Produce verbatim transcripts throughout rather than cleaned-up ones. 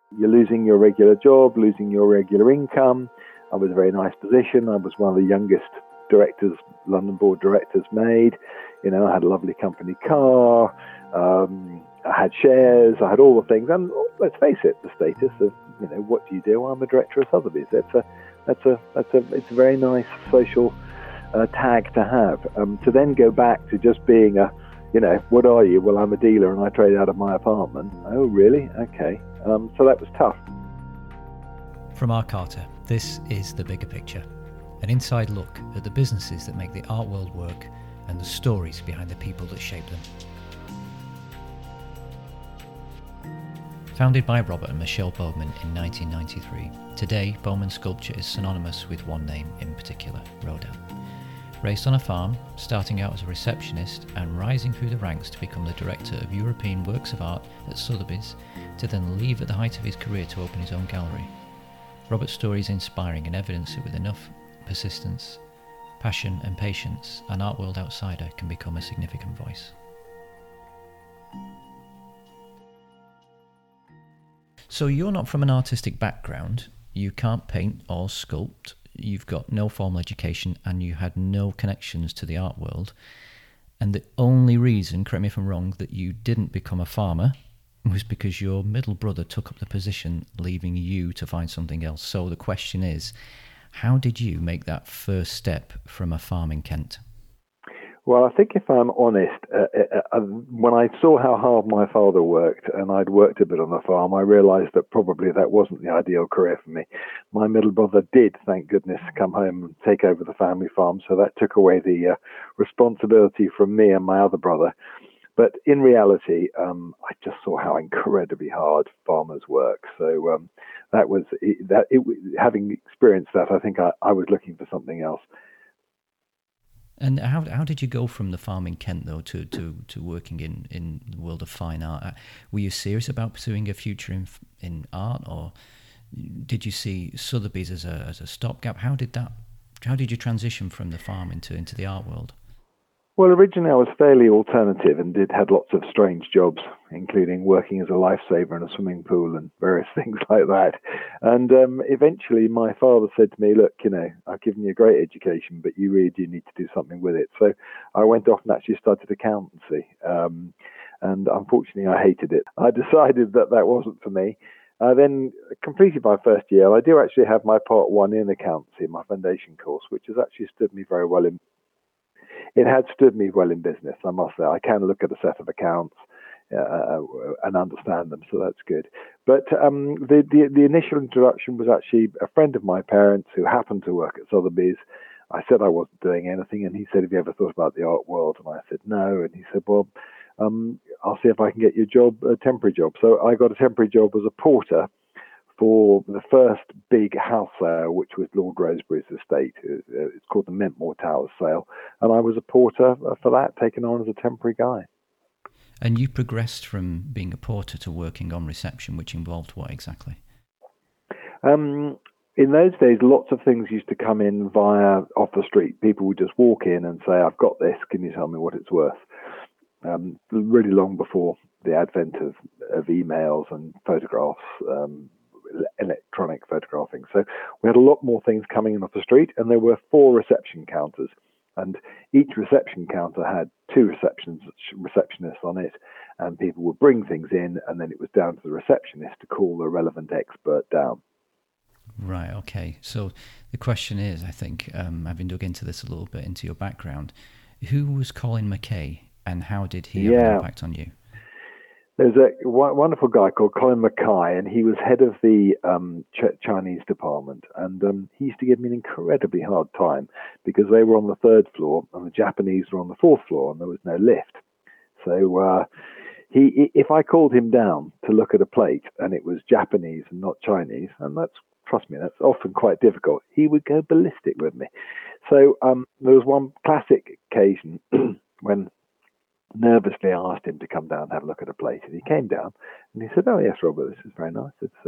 You're losing your regular job, losing your regular income. I was a very nice position. I was one of the youngest directors London Board directors made. You know, I had a lovely company car. Um, I had shares. I had all the things. And let's face it, the status of, you know, what do you do? I'm a director of Sotheby's. That's a, that's a, that's a, it's a very nice social uh, tag to have. Um, to then go back to just being a, you know, what are you? Well, I'm a dealer and I trade out of my apartment. Oh, really? Okay. Um, so that was tough. From Art Carter, this is The Bigger Picture, an inside look at the businesses that make the art world work and the stories behind the people that shape them. Founded by Robert and Michelle Bowman in nineteen ninety-three, today Bowman Sculpture is synonymous with one name in particular, Rodin. Raised on a farm, starting out as a receptionist and rising through the ranks to become the director of European Works of Art at Sotheby's, to then leave at the height of his career to open his own gallery. Robert's story is inspiring and evidence that with enough persistence, passion and patience, an art world outsider can become a significant voice. So you're not from an artistic background, you can't paint or sculpt, you've got no formal education and you had no connections to the art world. And the only reason, correct me if I'm wrong, that you didn't become a farmer was because your middle brother took up the position, leaving you to find something else. So the question is, how did you make that first step from a farm in Kent? Well, I think if I'm honest, uh, uh, uh, when I saw how hard my father worked, and I'd worked a bit on the farm, I realised that probably that wasn't the ideal career for me. My middle brother did, thank goodness, come home and take over the family farm, so that took away the uh, responsibility from me and my other brother. But in reality, um, I just saw how incredibly hard farmers work. So um, that was that. It, having experienced that, I think I, I was looking for something else. And how how did you go from the farm in Kent though to, to, to working in, in the world of fine art? Were you serious about pursuing a future in in art, or did you see Sotheby's as a as a stopgap? How did that? How did you transition from the farm into into the art world? Well, originally I was fairly alternative and did had lots of strange jobs, including working as a lifesaver in a swimming pool and various things like that. And um, eventually my father said to me, look, you know, I've given you a great education, but you really do need to do something with it. So I went off and actually started accountancy. Um, and unfortunately I hated it. I decided that that wasn't for me. I then completed my first year. I do actually have my part one in accountancy, my foundation course, which has actually stood me very well in It had stood me well in business, I must say. I can look at a set of accounts uh, and understand them, so that's good. But um, the, the the initial introduction was actually a friend of my parents who happened to work at Sotheby's. I said I wasn't doing anything, and he said, have you ever thought about the art world? And I said, no. And he said, well, um, I'll see if I can get you a job, a temporary job. So I got a temporary job as a porter for the first big house sale, which was Lord Rosebery's estate. It's called the Mentmore Towers sale. And I was a porter for that, taken on as a temporary guy. And you progressed from being a porter to working on reception, which involved what exactly? Um, in those days, lots of things used to come in via off the street. People would just walk in and say, I've got this, can you tell me what it's worth? Um, really long before the advent of, of emails and photographs, um, electronic photographing. So we had a lot more things coming in off the street, and there were four reception counters, and each reception counter had two receptions, receptionists on it, and people would bring things in, and then it was down to the receptionist to call the relevant expert down. Right, okay. So the question is, I think, um, having dug into this a little bit, into your background, who was Colin McKay, and how did he have yeah. an impact on you? There's a wonderful guy called Colin Mackay, and he was head of the um, Ch- Chinese department. And um, he used to give me an incredibly hard time because they were on the third floor and the Japanese were on the fourth floor, and there was no lift. So uh, he, if I called him down to look at a plate and it was Japanese and not Chinese, and that's, trust me, that's often quite difficult, he would go ballistic with me. So um, there was one classic occasion when nervously I asked him to come down and have a look at a plate, and he came down and he said, oh yes, Robert, this is very nice. It's a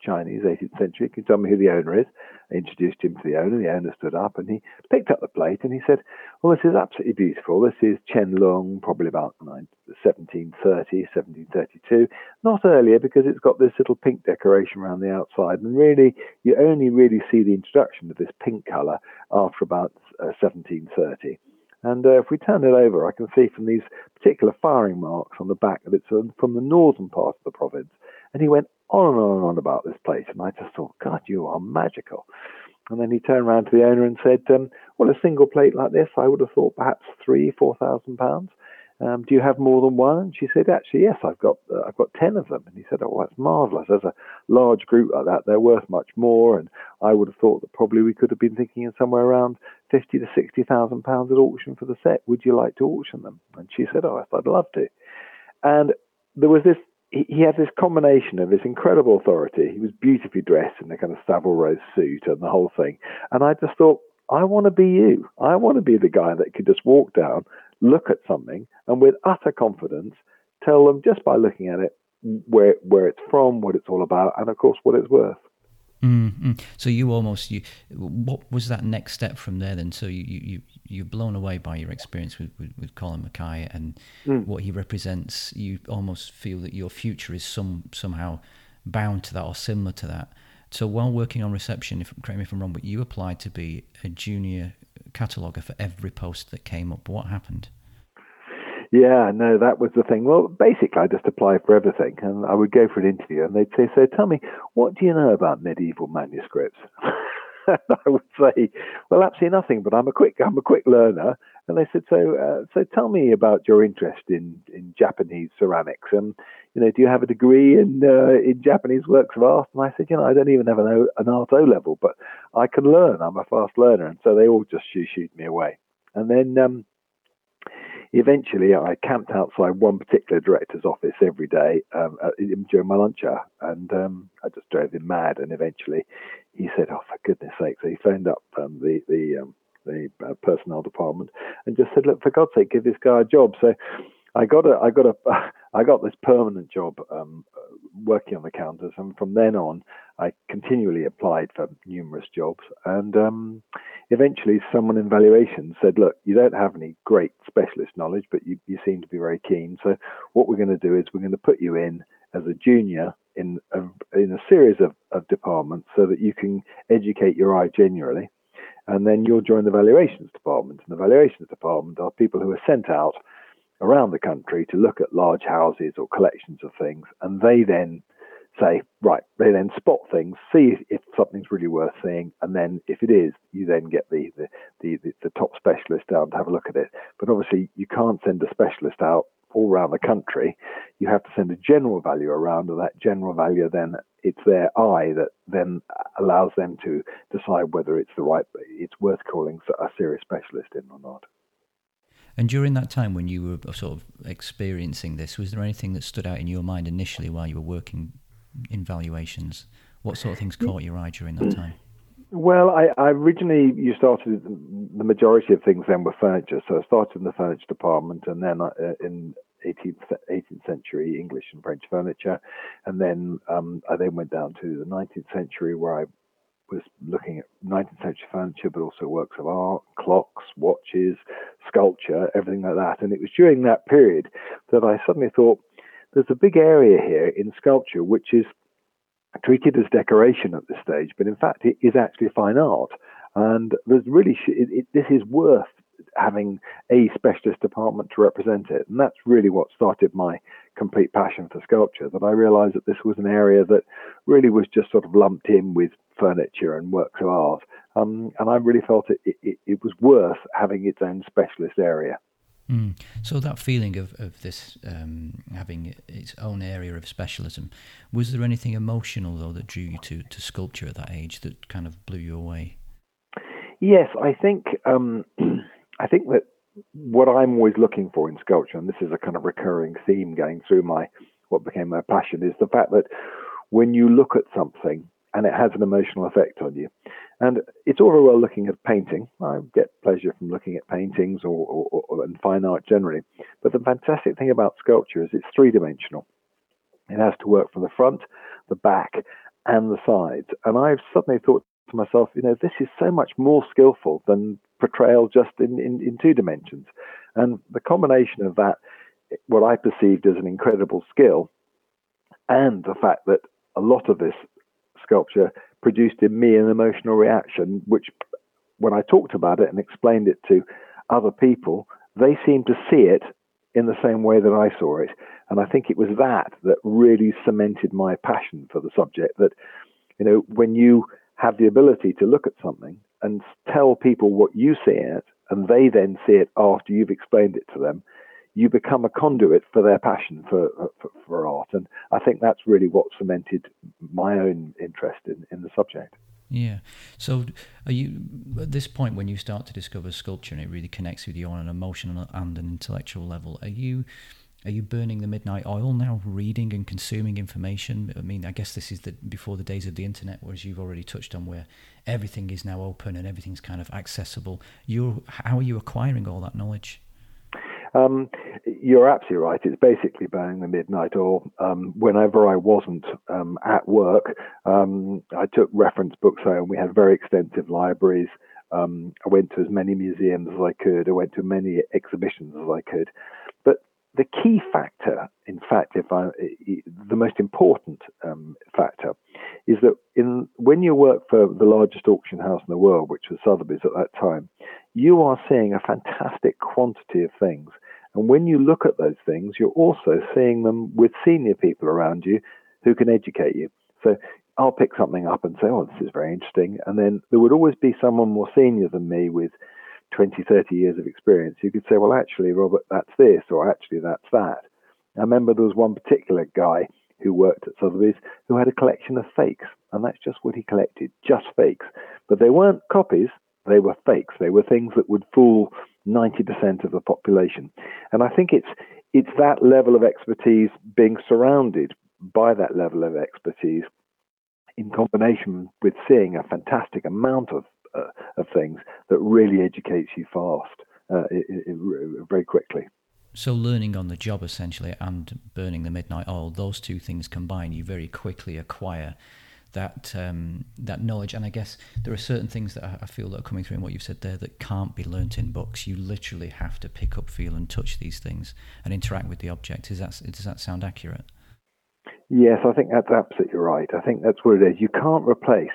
Chinese, eighteenth century. Can you tell me who the owner is? I introduced him to the owner. The owner stood up and he picked up the plate and he said, well, this is absolutely beautiful. This is Chen Lung, probably about seventeen thirty, seventeen thirty-two. Not earlier, because it's got this little pink decoration around the outside. And really, you only really see the introduction of this pink colour after about uh, seventeen thirty. And uh, if we turn it over, I can see from these particular firing marks on the back that it's uh, from the northern part of the province. And he went on and on and on about this place. And I just thought, God, you are magical. And then he turned around to the owner and said, um, well, a single plate like this, I would have thought perhaps three, four thousand pounds. Um, do you have more than one? And she said, actually, yes, I've got uh, I've got ten of them. And he said, oh, that's marvellous. As a large group like that, they're worth much more. And I would have thought that probably we could have been thinking of somewhere around fifty to sixty thousand pounds at auction for the set. Would you like to auction them? And she said, oh, I'd love to. And there was this, he, he had this combination of this incredible authority. He was beautifully dressed in a kind of Savile Row suit and the whole thing. And I just thought, I want to be you. I want to be the guy that could just walk down, look at something, and with utter confidence tell them just by looking at it where where it's from, what it's all about, and of course what it's worth. Mm-hmm. So you almost you what was that next step from there then? So you you you're blown away by your experience with, with, with Colin Mackay and mm. what he represents. You almost feel that your future is some somehow bound to that or similar to that. So while working on reception, if correct me if I'm wrong, but you applied to be a junior cataloguer for every post that came up. What happened? Yeah, no, that was the thing. Well, basically, I just applied for everything, and I would go for an interview, and they'd say, so tell me, what do you know about medieval manuscripts? And I would say, well, absolutely nothing, but I'm a quick, I'm a quick learner. And they said, so, uh, so tell me about your interest in, in Japanese ceramics. And, you know, do you have a degree in uh, in Japanese works of art? And I said, you know, I don't even have an, o, an art O level, but I can learn. I'm a fast learner. And so they all just shoo-shooed me away. And then um, eventually I camped outside one particular director's office every day um, uh, during my lunch hour. And um, I just drove him mad. And eventually he said, oh, for goodness sake. So he phoned up um, the, the, um, the uh, personnel department and just said, look, for God's sake, give this guy a job. So I got a, I got a, I got this permanent job um, working on the counters, and from then on, I continually applied for numerous jobs. And um, eventually, someone in valuation said, "Look, you don't have any great specialist knowledge, but you, you seem to be very keen. So what we're going to do is we're going to put you in as a junior in a, in a series of, of departments, so that you can educate your eye generally." And then you'll join the valuations department. And the valuations department are people who are sent out around the country to look at large houses or collections of things. And they then say, right, they then spot things, see if something's really worth seeing. And then if it is, you then get the, the, the, the, the top specialist down to have a look at it. But obviously you can't send a specialist out all around the country. You have to send a general value around, and that general value, then it's their eye that then allows them to decide whether it's the right, it's worth calling a serious specialist in or not. And during that time when you were sort of experiencing this, was there anything that stood out in your mind initially while you were working in valuations? What sort of things caught your eye during that time? Well, I, I originally, you started, the majority of things then were furniture. So I started in the furniture department, and then uh, in eighteenth, eighteenth century English and French furniture. And then um, I then went down to the nineteenth century, where I was looking at nineteenth century furniture, but also works of art, clocks, watches, sculpture, everything like that. And it was during that period that I suddenly thought, there's a big area here in sculpture which is treated as decoration at this stage, but in fact it is actually fine art. And there's really, it, it, this is worth having a specialist department to represent it. And that's really what started my complete passion for sculpture, that I realized that this was an area that really was just sort of lumped in with furniture and works of art. Um, and I really felt it, it, it was worth having its own specialist area. Mm. So that feeling of, of this um, having its own area of specialism, was there anything emotional, though, that drew you to, to sculpture at that age that kind of blew you away? Yes, I think um, I think that what I'm always looking for in sculpture, and this is a kind of recurring theme going through my what became my passion, is the fact that when you look at something and it has an emotional effect on you. And it's all very well looking at painting. I get pleasure from looking at paintings or, or, or and fine art generally. But the fantastic thing about sculpture is it's three-dimensional. It has to work from the front, the back, and the sides. And I've suddenly thought to myself, you know, this is so much more skillful than portrayal just in, in, in two dimensions. And the combination of that, what I perceived as an incredible skill, and the fact that a lot of this sculpture produced in me an emotional reaction, which when I talked about it and explained it to other people, they seemed to see it in the same way that I saw it. And I think it was that that really cemented my passion for the subject, that, you know, when you have the ability to look at something and tell people what you see in it, and they then see it after you've explained it to them, you become a conduit for their passion for, for, for art. And I think that's really what cemented my own interest in, in the subject. Yeah. So are you, at this point when you start to discover sculpture and it really connects with you on an emotional and an intellectual level, are you are you burning the midnight oil now, reading and consuming information? I mean, I guess this is the, before the days of the internet, whereas you've already touched on where everything is now open and everything's kind of accessible. You're, how are you acquiring all that knowledge? Um, you're absolutely right. It's basically burning the midnight oil. Um, whenever I wasn't um, at work, um, I took reference books home. We had very extensive libraries. Um, I went to as many museums as I could. I went to as many exhibitions as I could. But the key factor, in fact, if I, the most important um, factor, is that in when you work for the largest auction house in the world, which was Sotheby's at that time, you are seeing a fantastic quantity of things. And when you look at those things, you're also seeing them with senior people around you who can educate you. So I'll pick something up and say, oh, this is very interesting. And then there would always be someone more senior than me with twenty, thirty years of experience. You could say, well, actually, Robert, that's this, or actually, that's that. I remember there was one particular guy who worked at Sotheby's who had a collection of fakes. And that's just what he collected, just fakes. But they weren't copies. They were fakes. They were things that would fool ninety percent of the population. And I think it's it's that level of expertise, being surrounded by that level of expertise, in combination with seeing a fantastic amount of uh, of things, that really educates you fast, uh, it, it, it, very quickly. So learning on the job, essentially, and burning the midnight oil, those two things combined, you very quickly acquire that um, that knowledge. And I guess there are certain things that I feel that are coming through in what you've said there that can't be learnt in books. You literally have to pick up, feel and touch these things and interact with the object. Is that, does that sound accurate? Yes, I think that's absolutely right. I think that's what it is. You can't replace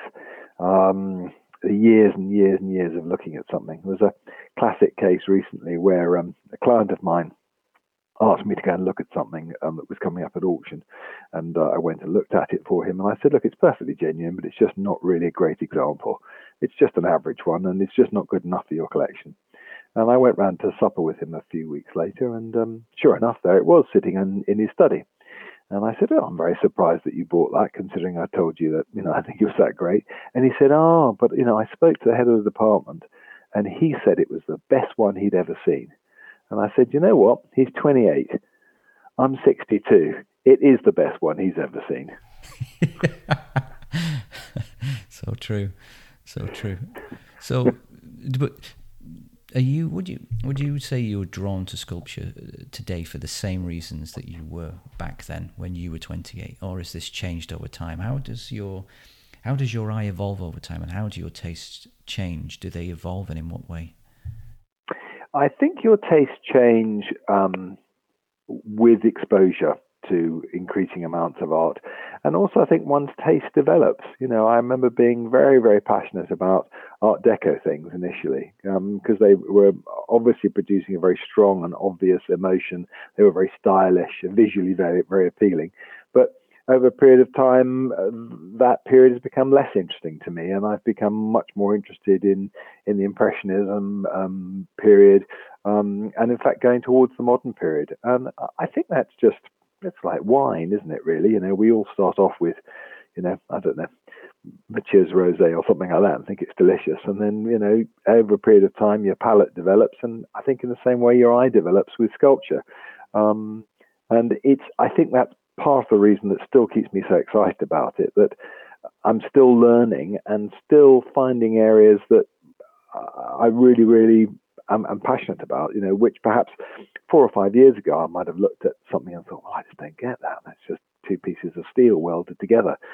um, the years and years and years of looking at something. There was a classic case recently where um, a client of mine asked me to go and look at something um, that was coming up at auction. And uh, I went and looked at it for him. And I said, look, it's perfectly genuine, but it's just not really a great example. It's just an average one, and it's just not good enough for your collection. And I went round to supper with him a few weeks later, and um, sure enough, there it was, sitting in, in his study. And I said, oh, I'm very surprised that you bought that, considering I told you that, you know, I think it was that great. And he said, oh, but, you know, I spoke to the head of the department, and he said it was the best one he'd ever seen. And I said, you know what? He's twenty-eight. I'm sixty-two. It is the best one he's ever seen. So true. So true. So, but are you, would you, would you say you're drawn to sculpture today for the same reasons that you were back then when you were twenty-eight? Or has this changed over time? How does your, how does your eye evolve over time, and how do your tastes change? Do they evolve, and in what way? I think your tastes change um, with exposure to increasing amounts of art. And also I think one's taste develops. You know, I remember being very, very passionate about Art Deco things initially, because um, they were obviously producing a very strong and obvious emotion. They were very stylish and visually very, very appealing. But over a period of time, uh, that period has become less interesting to me, and I've become much more interested in, in the Impressionism um, period, um, and in fact going towards the modern period. And I think that's just, it's like wine, isn't it, really? You know, we all start off with, you know, I don't know, Mathieu's Rosé or something like that, and think it's delicious. And then, you know, over a period of time, your palate develops, and I think in the same way your eye develops with sculpture. Um, and it's, I think that's part of the reason that still keeps me so excited about it, that I'm still learning and still finding areas that I really, really am, am passionate about, you know, which perhaps four or five years ago I might have looked at something and thought, well, I just don't get that. That's just two pieces of steel welded together.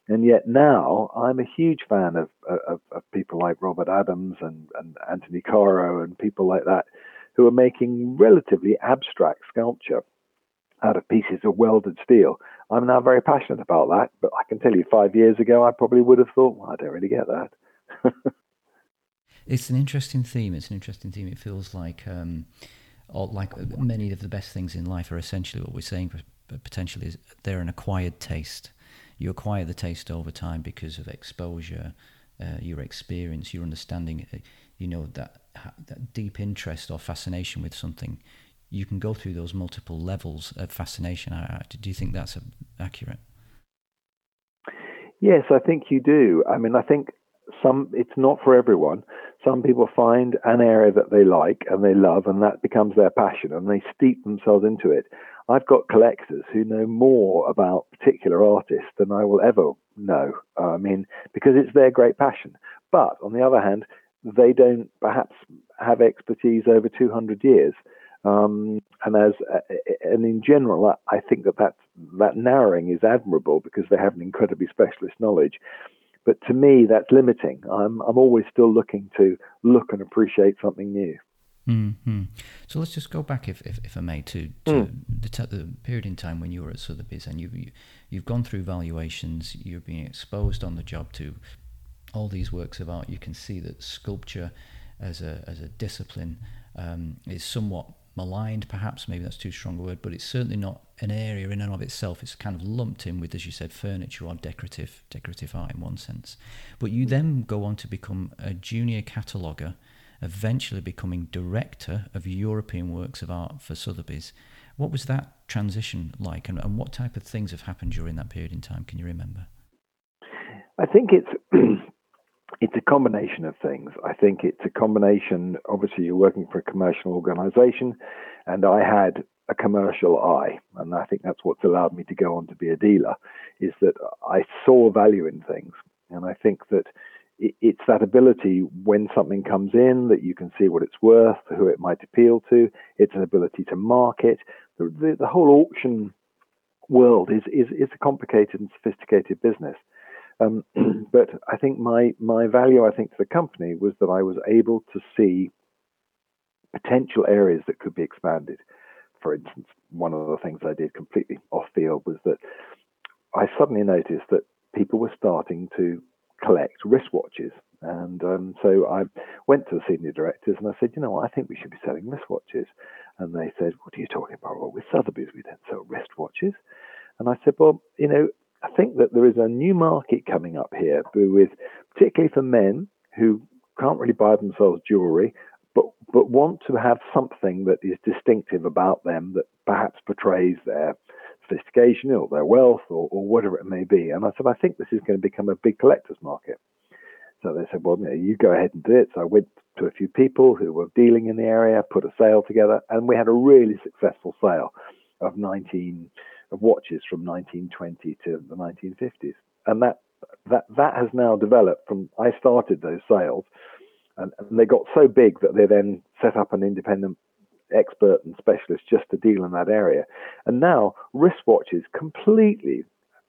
And yet now I'm a huge fan of, of, of people like Robert Adams and, and Anthony Caro and people like that who are making relatively abstract sculpture out of pieces of welded steel. I'm now very passionate about that, but I can tell you five years ago, I probably would have thought, well, I don't really get that. It's an interesting theme. It's an interesting theme. It feels like, um, all, like many of the best things in life are essentially what we're saying potentially is they're an acquired taste. You acquire the taste over time because of exposure, uh, your experience, your understanding, you know, that, that deep interest or fascination with something. You can go through those multiple levels of fascination. Do you think that's accurate? Yes, I think you do. I mean, I think some it's not for everyone. Some people find an area that they like and they love, and that becomes their passion, and they steep themselves into it. I've got collectors who know more about particular artists than I will ever know. Uh, I mean, because it's their great passion. But on the other hand, they don't perhaps have expertise over two hundred years. Um, and as uh, and in general, I think that that, that narrowing is admirable because they have an incredibly specialist knowledge. But to me, that's limiting. I'm I'm always still looking to look and appreciate something new. Mm-hmm. So let's just go back, if if, if I may, to, to mm. the, t- the period in time when you were at Sotheby's, and you've you, you've gone through valuations. You're being exposed on the job to all these works of art. You can see that sculpture, as a as a discipline, um, is somewhat maligned, perhaps, maybe that's too strong a word, but it's certainly not an area in and of itself. It's kind of lumped in with, as you said, furniture or decorative decorative art in one sense. But you then go on to become a junior cataloguer, eventually becoming director of European works of art for Sotheby's. What was that transition like, and, and what type of things have happened during that period in time? Can you remember? I think it's it's a combination of things. I think it's a combination, obviously you're working for a commercial organization, and I had a commercial eye, and I think that's what's allowed me to go on to be a dealer, is that I saw value in things. And I think that it's that ability when something comes in that you can see what it's worth, who it might appeal to. It's an ability to market. The, the, the whole auction world is, is, is a complicated and sophisticated business. Um, but I think my, my value, I think, to the company was that I was able to see potential areas that could be expanded. For instance, one of the things I did completely off field was that I suddenly noticed that people were starting to collect wristwatches. And um, so I went to the senior directors and I said, you know what, I think we should be selling wristwatches. And they said, what are you talking about? Well, with Sotheby's, we don't sell wristwatches. And I said, well, you know, I think that there is a new market coming up here, with particularly for men who can't really buy themselves jewelry, but but want to have something that is distinctive about them that perhaps portrays their sophistication or their wealth or, or whatever it may be. And I said, I think this is going to become a big collector's market. So they said, well, you know, you go ahead and do it. So I went to a few people who were dealing in the area, put a sale together, and we had a really successful sale of nineteen of watches from nineteen twenty to the nineteen fifties. And that that that has now developed from, I started those sales, and, and they got so big that they then set up an independent expert and specialist just to deal in that area. And now wristwatches completely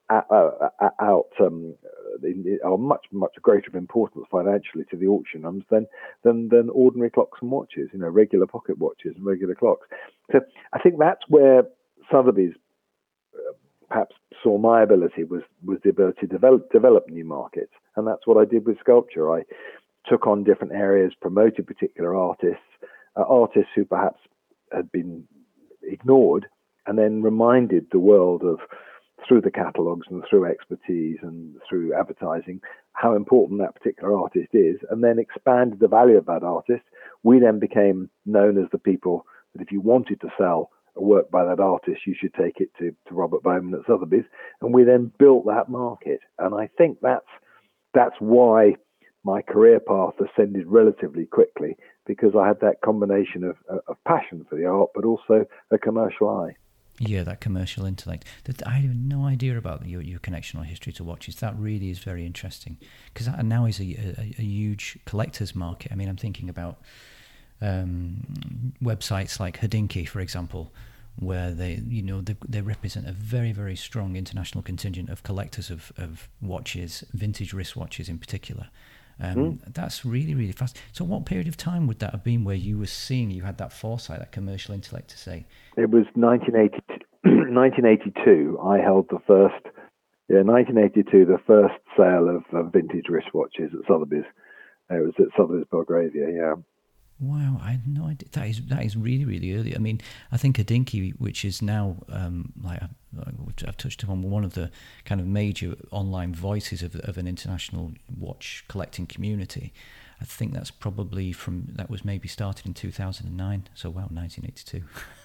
out, out um, are much, much greater of importance financially to the auctioneers than, than, than ordinary clocks and watches, you know, regular pocket watches and regular clocks. So I think that's where Sotheby's uh, perhaps saw my ability was, was the ability to develop, develop new markets. And that's what I did with sculpture. I took on different areas, promoted particular artists, uh, artists who perhaps had been ignored, and then reminded the world of, through the catalogues and through expertise and through advertising, how important that particular artist is, and then expanded the value of that artist. We then became known as the people that if you wanted to sell a work by that artist, you should take it to, to Robert Bowman at Sotheby's, and we then built that market. And I think that's that's why my career path ascended relatively quickly, because I had that combination of, of passion for the art, but also a commercial eye. Yeah, that commercial intellect. I have no idea about your, your connection or history to watches. That really is very interesting, because that now is a, a, a huge collector's market. I mean, I'm thinking about um, websites like Hodinkee, for example, where they, you know, they, they represent a very, very strong international contingent of collectors of, of watches, vintage wristwatches in particular. Um, mm. That's really, really fast. So what period of time would that have been where you were seeing, you had that foresight, that commercial intellect to say? It was nineteen eighty-two. I held the first, yeah, nineteen eighty-two, the first sale of uh, vintage wristwatches at Sotheby's. It was at Sotheby's Belgravia, yeah. Wow, I had no idea. That is that is really, really early. I mean, I think Hodinkee, which is now, um, like I've, I've touched upon, one of the kind of major online voices of, of an international watch collecting community. I think that's probably from, that was maybe started in two thousand nine. So, wow, nineteen eighty-two.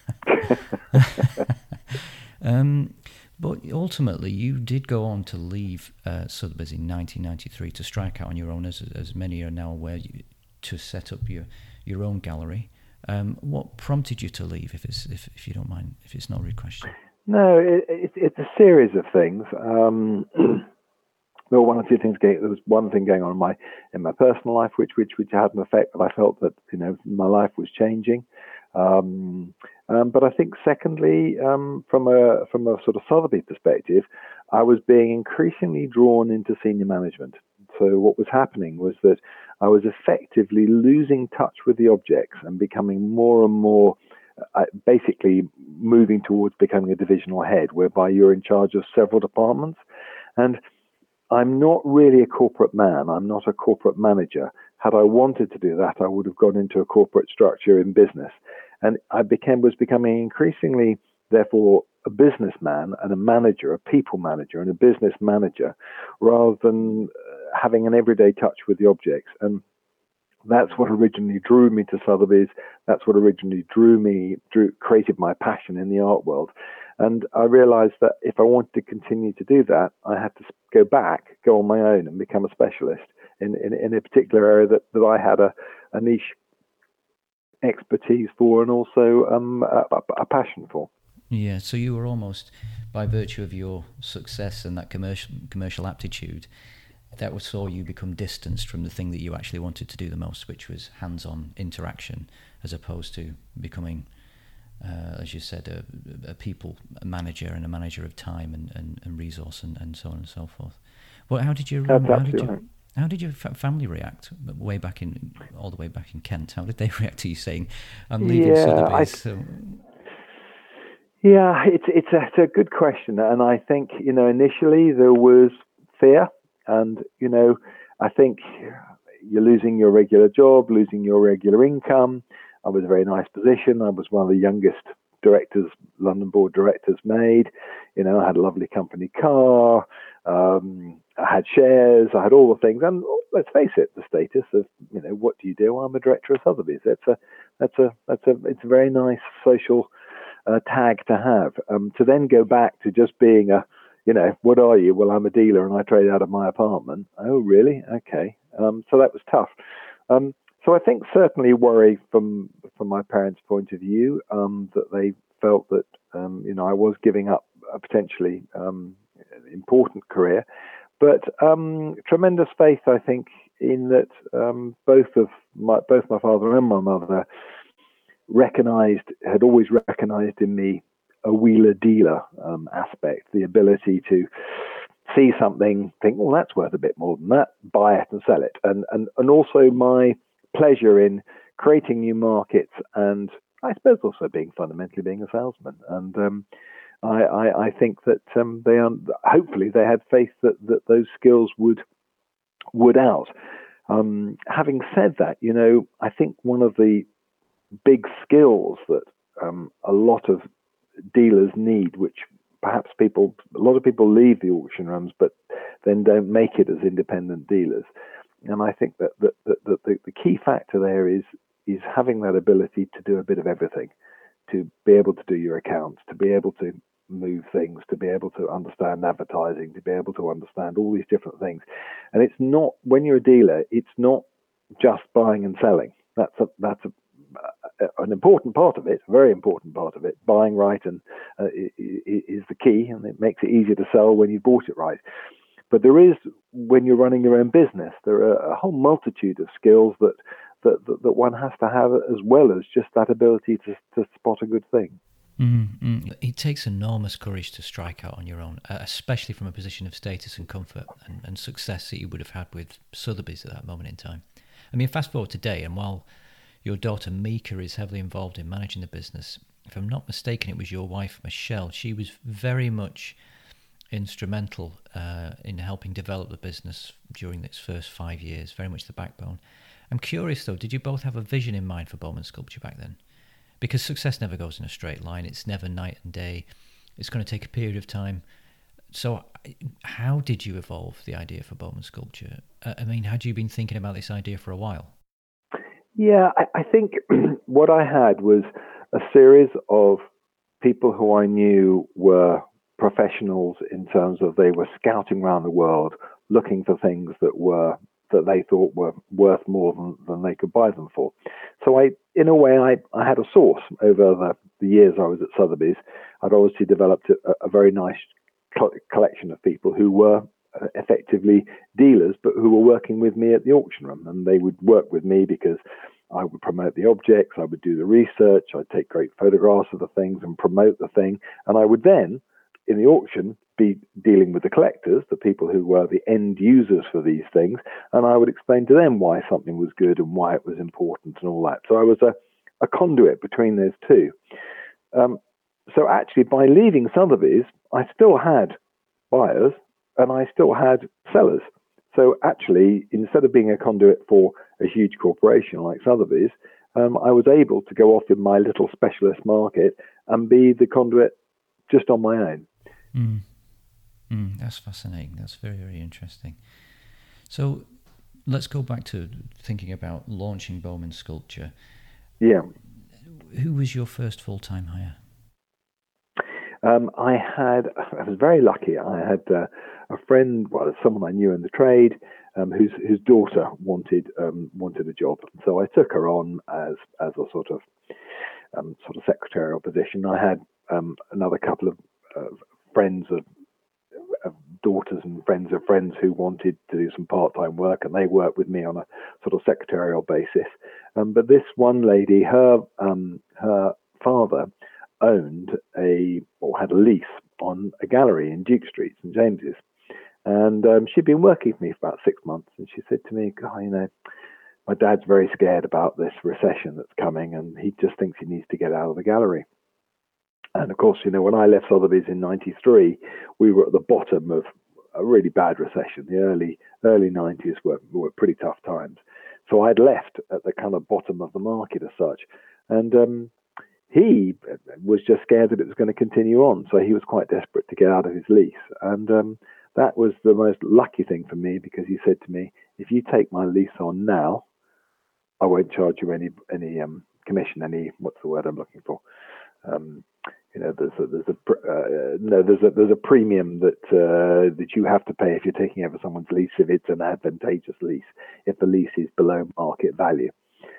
um, but ultimately, you did go on to leave uh, Sotheby's in nineteen ninety-three to strike out on your own, as as many are now aware, you, to set up your your own gallery. Um, what prompted you to leave, if it's if, if you don't mind, if it's not a rude question? No, it, it, it's a series of things. Um, there were one or two things going. There was one thing going on in my in my personal life, which which which had an effect. But I felt that, you know, my life was changing. Um, um, but I think, secondly, um, from a from a sort of Sotheby's perspective, I was being increasingly drawn into senior management. So what was happening was that I was effectively losing touch with the objects and becoming more and more, uh, basically moving towards becoming a divisional head, whereby you're in charge of several departments. And I'm not really a corporate man. I'm not a corporate manager. Had I wanted to do that, I would have gone into a corporate structure in business. And I became was becoming increasingly, therefore, a businessman and a manager, a people manager and a business manager, rather than uh, having an everyday touch with the objects. And that's what originally drew me to Sotheby's. That's what originally drew me, drew, created my passion in the art world. And I realized that if I wanted to continue to do that, I had to go back, go on my own and become a specialist in, in, in a particular area that, that I had a, a niche expertise for and also um, a, a passion for. Yeah, so you were almost, by virtue of your success and that commercial commercial aptitude, that was saw you become distanced from the thing that you actually wanted to do the most, which was hands-on interaction, as opposed to becoming, uh, as you said, a, a people a manager and a manager of time and, and, and resource and, and so on and so forth. Well, how did you? That's how did absolutely you? right. How did your family react way back in, all the way back in Kent? How did they react to you saying, "I'm leaving yeah, Sotheby's"? I, So... Yeah, it's it's a, it's a good question, and I think, you know, initially there was fear, and, you know, I think you're losing your regular job, losing your regular income. I was in a very nice position. I was one of the youngest directors London Board directors made. You know, I had a lovely company car. Um, I had shares. I had all the things. And let's face it, the status of, you know, what do you do? I'm a director of Sotheby's. That's a that's a that's a it's a very nice social uh, tag to have. Um, to then go back to just being a, you know, what are you? Well, I'm a dealer and I trade out of my apartment. Oh, really? Okay. Um, so that was tough. Um, so I think certainly worry from from my parents' point of view, um, that they felt that, um, you know, I was giving up a potentially um, important career, but um, tremendous faith, I think, in that um, both of my both my father and my mother recognized, had always recognized in me a wheeler dealer um, aspect, the ability to see something, think, well, that's worth a bit more than that, buy it and sell it. And, and, and also my pleasure in creating new markets, and I suppose also being fundamentally being a salesman. And um, I, I, I think that um, they are, hopefully they had faith that, that those skills would, would out. Um, having said that, you know, I think one of the big skills that um, a lot of dealers need, which perhaps people, a lot of people leave the auction rooms, but then don't make it as independent dealers. And I think that, that, that, that the, the key factor there is is having that ability to do a bit of everything, to be able to do your accounts, to be able to move things, to be able to understand advertising, to be able to understand all these different things. And it's not, when you're a dealer, it's not just buying and selling. That's a, that's a, an important part of it, a very important part of it. Buying right and uh, is the key, and it makes it easier to sell when you bought it right. But there is, when you're running your own business, there are a whole multitude of skills that that, that, that one has to have, as well as just that ability to, to spot a good thing. Mm-hmm. It takes enormous courage to strike out on your own, uh, especially from a position of status and comfort and, and success that you would have had with Sotheby's at that moment in time. I mean, fast forward today, and while your daughter Mika is heavily involved in managing the business, if I'm not mistaken, it was your wife Michelle. She was very much instrumental uh, in helping develop the business during its first five years, very much the backbone. I'm curious though, did you both have a vision in mind for Bowman Sculpture back then? Because success never goes in a straight line. It's never night and day. It's going to take a period of time. So how did you evolve the idea for Bowman Sculpture? Uh, I mean, had you been thinking about this idea for a while? Yeah, I, I think what I had was a series of people who I knew were professionals in terms of they were scouting around the world, looking for things that were that they thought were worth more than, than they could buy them for. So I, in a way, I, I had a source over the, the years I was at Sotheby's. I'd obviously developed a, a very nice co- collection of people who were uh, effectively dealers, but who were working with me at the auction room. And they would work with me because I would promote the objects, I would do the research, I'd take great photographs of the things and promote the thing. And I would then, in the auction, be dealing with the collectors, the people who were the end users for these things, and I would explain to them why something was good and why it was important and all that. So I was a, a conduit between those two. Um, so actually, by leaving Sotheby's, I still had buyers and I still had sellers. So actually, instead of being a conduit for a huge corporation like Sotheby's, um, I was able to go off in my little specialist market and be the conduit just on my own. Mm. Mm, that's fascinating. That's very, very interesting. So let's go back to thinking about launching Bowman Sculpture. Yeah. Who was your first full-time hire? Um, I had, I was very lucky. I had uh, a friend, well, someone I knew in the trade, um, whose whose daughter wanted um, wanted a job. So I took her on as as a sort of um, sort of secretarial position. I had um, another couple of uh, friends of, of daughters and friends of friends who wanted to do some part-time work, and they worked with me on a sort of secretarial basis. Um, but this one lady, her um, her father owned a or had a lease on a gallery in Duke Street, St James's, and um, she'd been working for me for about six months. And she said to me, "God, you know, my dad's very scared about this recession that's coming, and he just thinks he needs to get out of the gallery." And of course, you know, when I left Sotheby's in ninety-three, we were at the bottom of a really bad recession. The early early nineties were were pretty tough times. So I'd left at the kind of bottom of the market as such, and um, he was just scared that it was going to continue on. So he was quite desperate to get out of his lease, and um, that was the most lucky thing for me, because he said to me, "If you take my lease on now, I won't charge you any any um, commission, any what's the word I'm looking for." Um, you know, there's a, there's a uh, no, there's a there's a premium that uh, that you have to pay if you're taking over someone's lease if it's an advantageous lease, if the lease is below market value.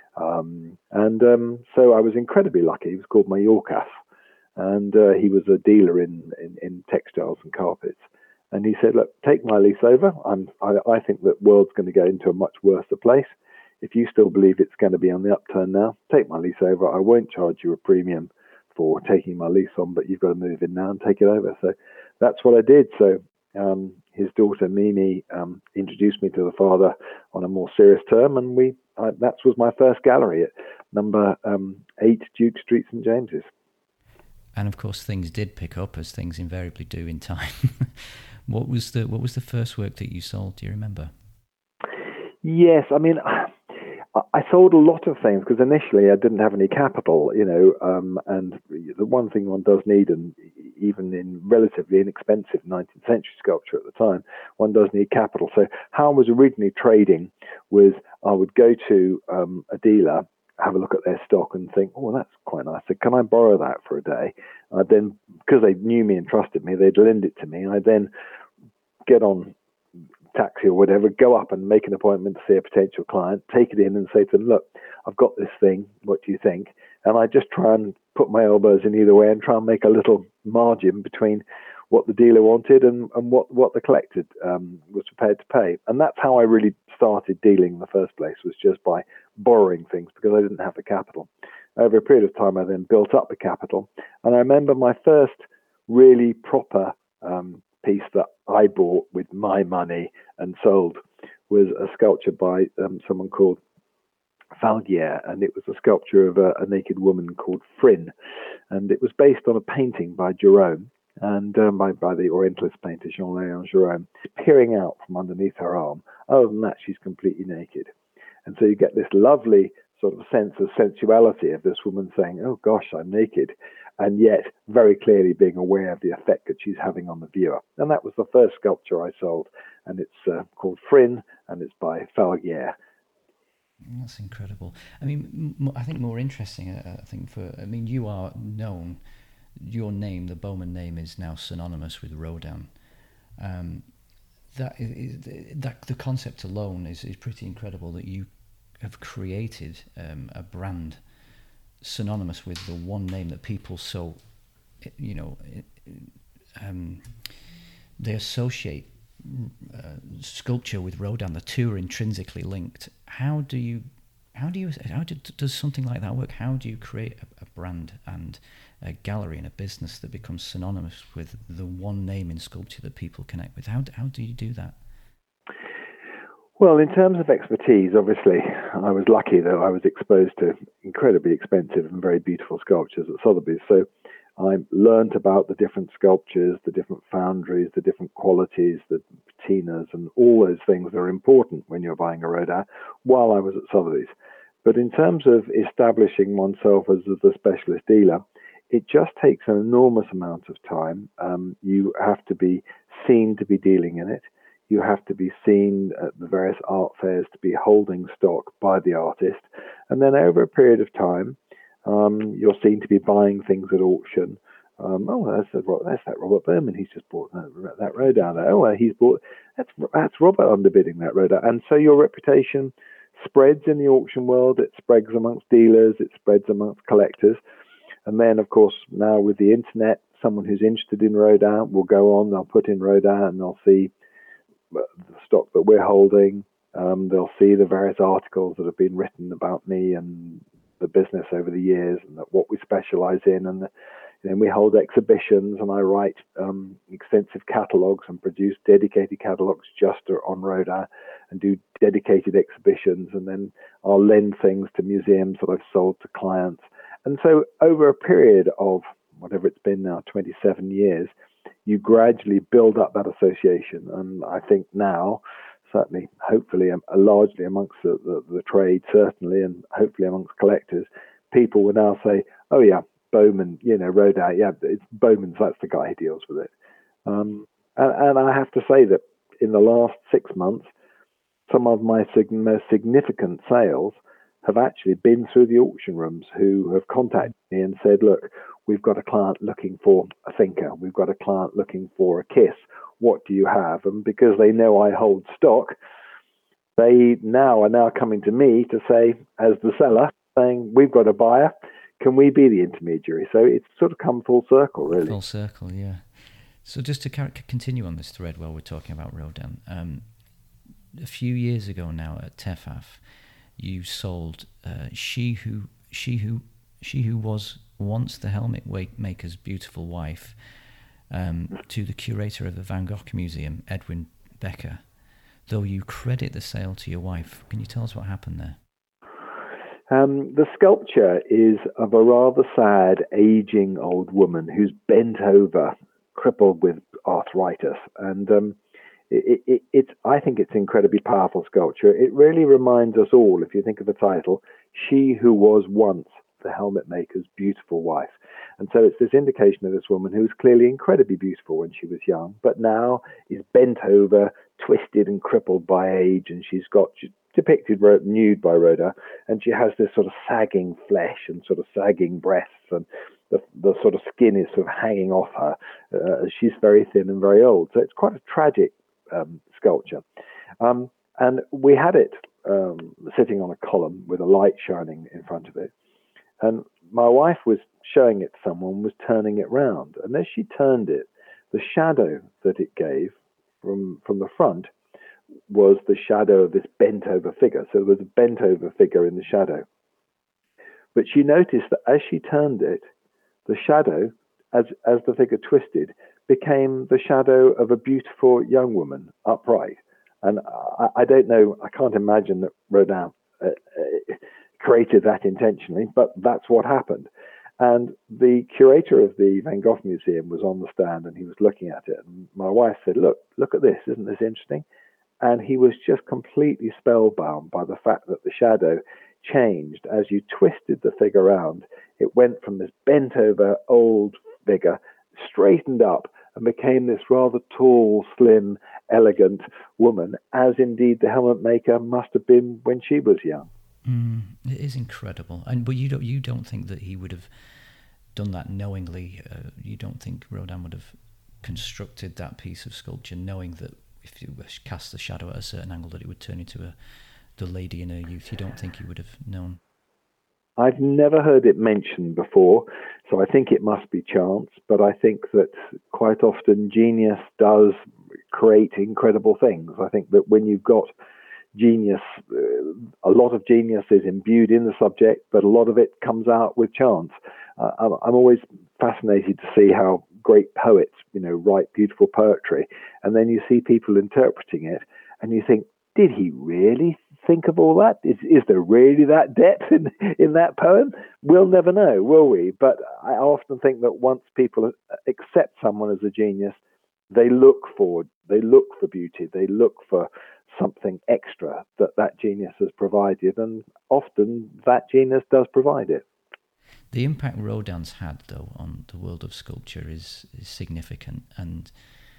Um, and um, so I was incredibly lucky. He was called Mayorkas, and uh, he was a dealer in, in in textiles and carpets. And he said, "Look, take my lease over. I'm I, I think that world's going to go into a much worse place. If you still believe it's going to be on the upturn now, take my lease over. I won't charge you a premium for taking my lease on, but you've got to move in now and take it over." So that's what I did. So um, his daughter Mimi um, introduced me to the father on a more serious term, and we I, that was my first gallery at number um, eight Duke Street, St James's. And of course, things did pick up, as things invariably do in time. what was the what was the first work that you sold? Do you remember? Yes, I mean, I sold a lot of things because initially I didn't have any capital, you know, um, and the one thing one does need, and even in relatively inexpensive nineteenth century sculpture at the time, one does need capital. So how I was originally trading was I would go to um, a dealer, have a look at their stock and think, "Oh, that's quite nice. So can I borrow that for a day?" Uh, then, because they knew me and trusted me, they'd lend it to me. I'd then get on taxi or whatever, go up and make an appointment to see a potential client, take it in and say to them, "Look, I've got this thing. What do you think?" And I just try and put my elbows in either way and try and make a little margin between what the dealer wanted and, and what, what the collector um, was prepared to pay. And that's how I really started dealing in the first place, was just by borrowing things because I didn't have the capital. over a period of time, I then built up the capital. And I remember my first really proper um, piece that I bought with my money and sold was a sculpture by um, someone called Falguière, and it was a sculpture of a, a naked woman called Phryne, and it was based on a painting by Jerome, and um, by, by the Orientalist painter Jean-Léon Gérôme, peering out from underneath her arm. Other than that, she's completely naked. And so you get this lovely sort of sense of sensuality of this woman saying, oh gosh, I'm naked, and yet very clearly being aware of the effect that she's having on the viewer. And that was the first sculpture I sold, and it's uh, called Phryne, and it's by Falguière. That's incredible. I mean, m- I think more interesting, uh, I think, for, I mean, you are known, your name, the Bowman name, is now synonymous with Rodin. Um, that is, that the concept alone is, is pretty incredible, that you have created um, a brand synonymous with the one name that people so, you know, um, they associate uh, sculpture with Rodin. The two are intrinsically linked. How do you, how do you, how do, does something like that work? How do you create a, a brand and a gallery and a business that becomes synonymous with the one name in sculpture that people connect with? How how do you do that? Well, in terms of expertise, obviously, I was lucky that I was exposed to incredibly expensive and very beautiful sculptures at Sotheby's. So I learned about the different sculptures, the different foundries, the different qualities, the patinas, and all those things that are important when you're buying a Rodin while I was at Sotheby's. But in terms of establishing oneself as the specialist dealer, it just takes an enormous amount of time. Um, you have to be seen to be dealing in it. You have to be seen at the various art fairs to be holding stock by the artist. And then over a period of time, um, you're seen to be buying things at auction. Um, oh, that's, that's that Robert Bowman. He's just bought that, that Rodin there. Oh, he's bought, that's, that's Robert underbidding that Rodin. And so your reputation spreads in the auction world. It spreads amongst dealers. It spreads amongst collectors. And then, of course, now with the internet, someone who's interested in Rodin will go on, they'll put in Rodin and they'll see the stock that we're holding. Um, they'll see the various articles that have been written about me and the business over the years, and that what we specialize in. And then we hold exhibitions, and I write um, extensive catalogs and produce dedicated catalogs just on Rodin, and do dedicated exhibitions. And then I'll lend things to museums that I've sold to clients. And so over a period of whatever it's been now, twenty-seven years, you gradually build up that association. And I think now, certainly, hopefully, um, largely amongst the, the, the trade, certainly, and hopefully amongst collectors, people will now say, oh yeah, Bowman, you know, Rodin, yeah, it's Bowman's, that's the guy who deals with it. Um, and, and I have to say that in the last six months, some of my sig- most significant sales have actually been through the auction rooms, who have contacted me and said, look, we've got a client looking for a thinker. We've got a client looking for a kiss. What do you have? And because they know I hold stock, they now are now coming to me to say, as the seller, saying, we've got a buyer. Can we be the intermediary? So it's sort of come full circle, really. Full circle, yeah. So just to continue on this thread while we're talking about Rodin, um, a few years ago now at Tefaf, you sold uh, she who she who she who was once the helmet maker's beautiful wife um, to the curator of the Van Gogh Museum, Edwin Becker. Though you credit the sale to your wife, can you tell us what happened there? Um, the sculpture is of a rather sad, aging old woman who's bent over, crippled with arthritis, and um, It, it, it's, I think it's incredibly powerful sculpture. It really reminds us all, if you think of the title, she who was once the helmet maker's beautiful wife. And so it's this indication of this woman who was clearly incredibly beautiful when she was young, but now is bent over, twisted and crippled by age, and she's got she's depicted nude by Rodin, and she has this sort of sagging flesh and sort of sagging breasts, and the, the sort of skin is sort of hanging off her. Uh, she's very thin and very old. So it's quite a tragic Um, sculpture. Um, and we had it um, sitting on a column with a light shining in front of it. And my wife was showing it to someone, was turning it round. And as she turned it, the shadow that it gave from, from the front was the shadow of this bent over figure. So there was a bent over figure in the shadow. But she noticed that as she turned it, the shadow, as as the figure twisted, became the shadow of a beautiful young woman, upright. And I, I don't know, I can't imagine that Rodin uh, uh, created that intentionally, but that's what happened. And the curator of the Van Gogh Museum was on the stand and he was looking at it. And my wife said, look, look at this. Isn't this interesting? And he was just completely spellbound by the fact that the shadow changed. As you twisted the figure around, it went from this bent over old figure, straightened up, and became this rather tall, slim, elegant woman, as indeed the helmet maker must have been when she was young. Mm, it is incredible. And but you don't you don't think that he would have done that knowingly? Uh, you don't think Rodin would have constructed that piece of sculpture knowing that if you cast the shadow at a certain angle that it would turn into a the lady in her youth? You don't think he would have known? I've never heard it mentioned before, so I think it must be chance, but I think that quite often genius does create incredible things. I think that when you've got genius, uh, a lot of genius is imbued in the subject, but a lot of it comes out with chance. Uh, I'm, I'm always fascinated to see how great poets, you know, write beautiful poetry, and then you see people interpreting it, and you think, did he really think of all that? Is, is there really that depth in, in that poem? We'll never know, will we? But I often think that once people accept someone as a genius, they look for, they look for beauty, they look for something extra that that genius has provided, and often that genius does provide it. The impact Rodin's had, though, on the world of sculpture is, is significant, and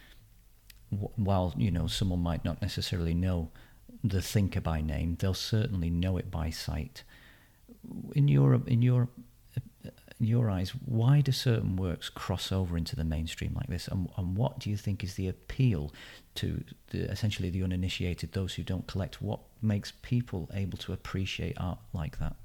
w- while, you know, someone might not necessarily know the thinker by name, they'll certainly know it by sight. In your in your in your eyes, why do certain works cross over into the mainstream like this, and, and what do you think is the appeal to the, essentially the uninitiated, those who don't collect? What makes people able to appreciate art like that?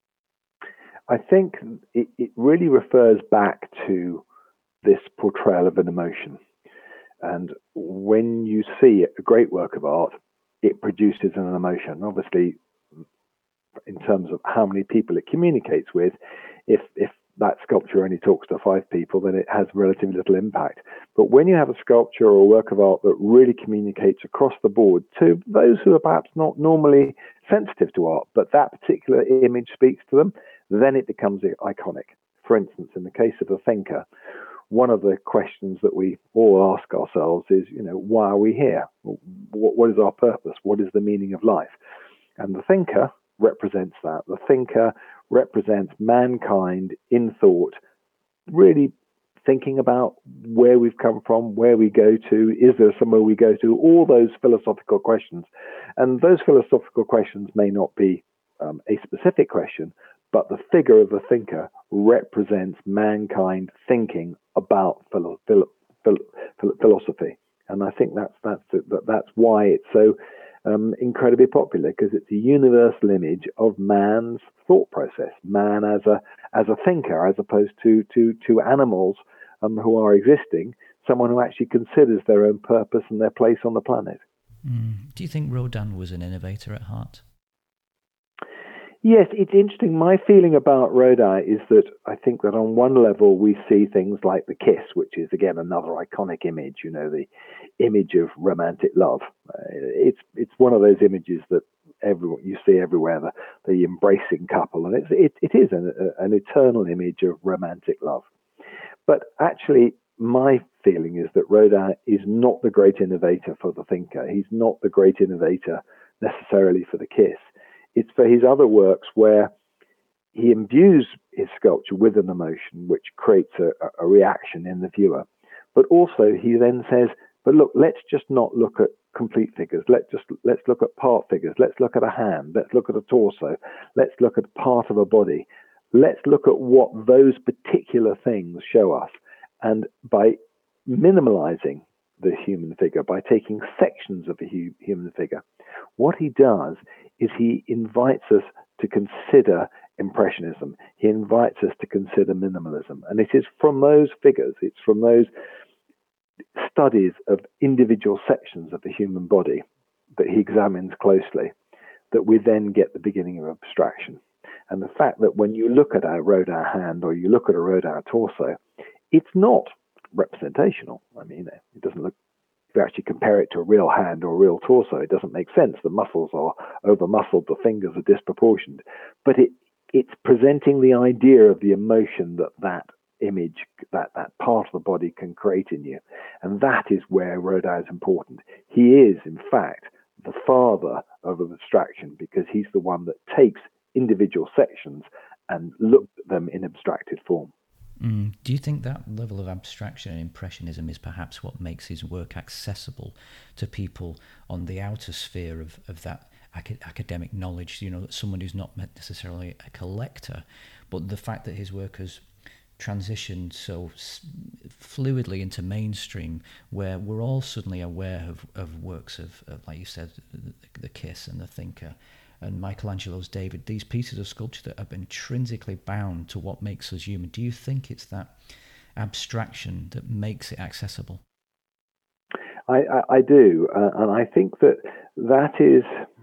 I think it, it really refers back to this portrayal of an emotion. And when you see a great work of art, it produces an emotion. Obviously, in terms of how many people it communicates with, if if that sculpture only talks to five people, then it has relatively little impact. But when you have a sculpture or a work of art that really communicates across the board to those who are perhaps not normally sensitive to art, but that particular image speaks to them, then it becomes iconic. For instance, in the case of a thinker, one of the questions that we all ask ourselves is, you know, why are we here? What, what is our purpose? What is the meaning of life? And the thinker represents that. The thinker represents mankind in thought, really thinking about where we've come from, where we go to, is there somewhere we go to, all those philosophical questions. And those philosophical questions may not be um, a specific question, but the figure of the thinker represents mankind thinking about philo- philo- philo- philosophy. And I think that's that's that, that's why it's so um, incredibly popular, because it's a universal image of man's thought process, man as a as a thinker, as opposed to to to animals um, who are existing, someone who actually considers their own purpose and their place on the planet. Mm. Do you think Rodin was an innovator at heart? Yes, it's interesting. My feeling about Rodin is that I think that on one level we see things like the kiss, which is again another iconic image, you know, the image of romantic love. Uh, it's it's one of those images that everyone you see everywhere, the, the embracing couple, and it's, it it is an, an eternal image of romantic love. But actually, my feeling is that Rodin is not the great innovator for the thinker. He's not the great innovator necessarily for the kiss. It's for his other works where he imbues his sculpture with an emotion which creates a, a reaction in the viewer. But also he then says, but look, let's just not look at complete figures. Let's just let's look at part figures. Let's look at a hand. Let's look at a torso. Let's look at part of a body. Let's look at what those particular things show us. And by minimalizing the human figure, by taking sections of a hu- human figure, what he does is he invites us to consider Impressionism. He invites us to consider minimalism. And it is from those figures, it's from those studies of individual sections of the human body that he examines closely, that we then get the beginning of abstraction. And the fact that when you look at a Rodin hand or you look at a Rodin torso, it's not representational. I mean, it doesn't look, if you actually compare it to a real hand or a real torso, it doesn't make sense. The muscles are over-muscled, the fingers are disproportioned. But it it's presenting the idea of the emotion that that image, that, that part of the body can create in you. And that is where Rodin is important. He is, in fact, the father of abstraction, because he's the one that takes individual sections and looks at them in abstracted form. Mm. Do you think that level of abstraction and impressionism is perhaps what makes his work accessible to people on the outer sphere of, of that ac- academic knowledge, you know, someone who's not necessarily a collector, but the fact that his work has transitioned so fluidly into mainstream, where we're all suddenly aware of, of works of, of, like you said, the, the Kiss and the Thinker, and Michelangelo's David, these pieces of sculpture that are intrinsically bound to what makes us human. Do you think it's that abstraction that makes it accessible? I, I, I do, uh, and I think that that is